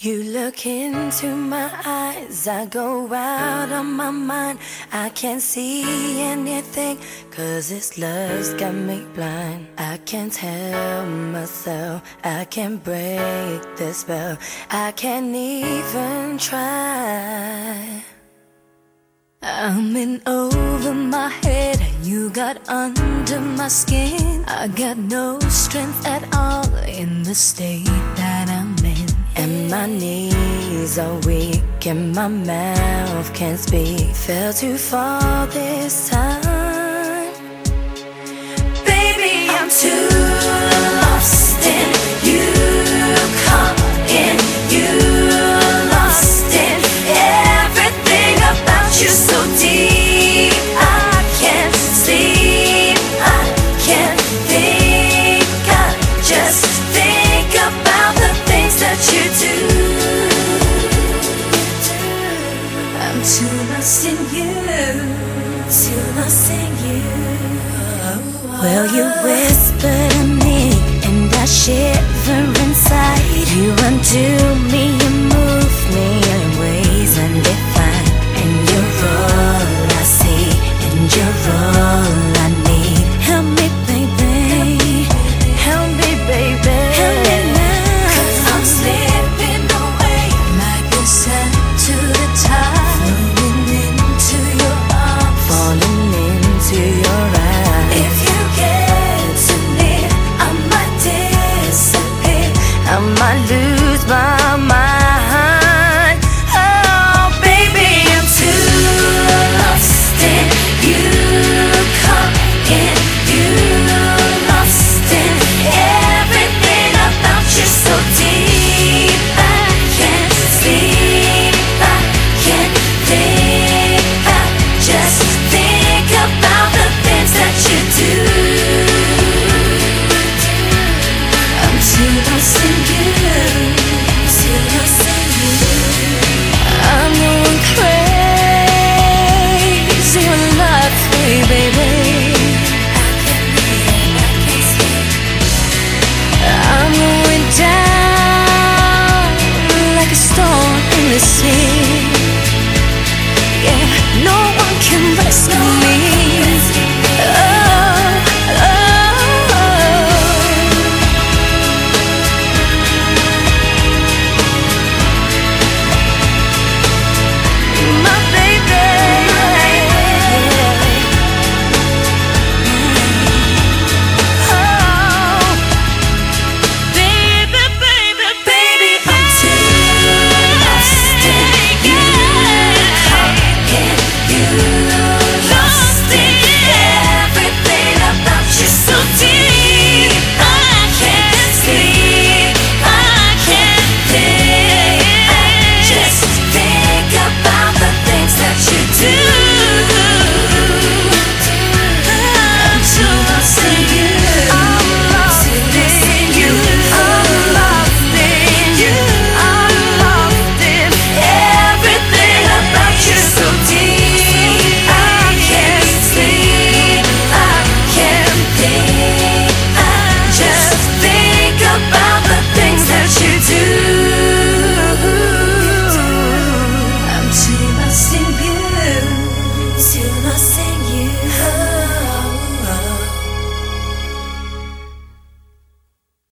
You look into my eyes, I go out of my mind. I can't see anything, 'cause this love's got me blind. I can't tell myself, I can't break the spell. I can't even try. I'm in over my head, you got under my skin. I got no strength at all in the state that I'm in. And my knees are weak and my mouth can't speak. Fell too far this time. Baby, I'm too lost in you, caught in you, lost in everything about you so deep. I can't sleep, I can't think, I just think about the things that you do. I'm too lost in you, too lost in you. Well, you whisper to me and I share